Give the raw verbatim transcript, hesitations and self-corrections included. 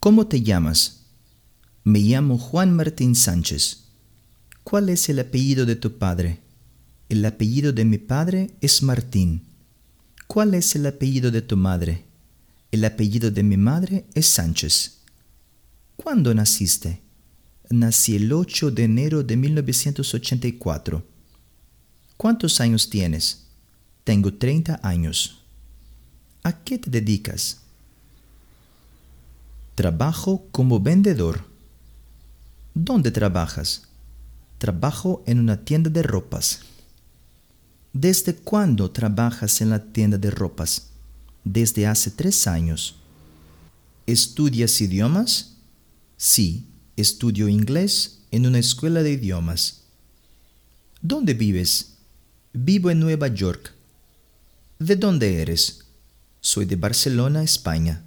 ¿Cómo te llamas? Me llamo Juan Martín Sánchez. ¿Cuál es el apellido de tu padre? El apellido de mi padre es Martín. ¿Cuál es el apellido de tu madre? El apellido de mi madre es Sánchez. ¿Cuándo naciste? Nací el ocho de enero de mil novecientos ochenta y cuatro. ¿Cuántos años tienes? Tengo treinta años. ¿A qué te dedicas? Trabajo como vendedor. ¿Dónde trabajas? Trabajo en una tienda de ropas. ¿Desde cuándo trabajas en la tienda de ropas? Desde hace tres años. ¿Estudias idiomas? Sí, estudio inglés en una escuela de idiomas. ¿Dónde vives? Vivo en Nueva York. ¿De dónde eres? Soy de Barcelona, España.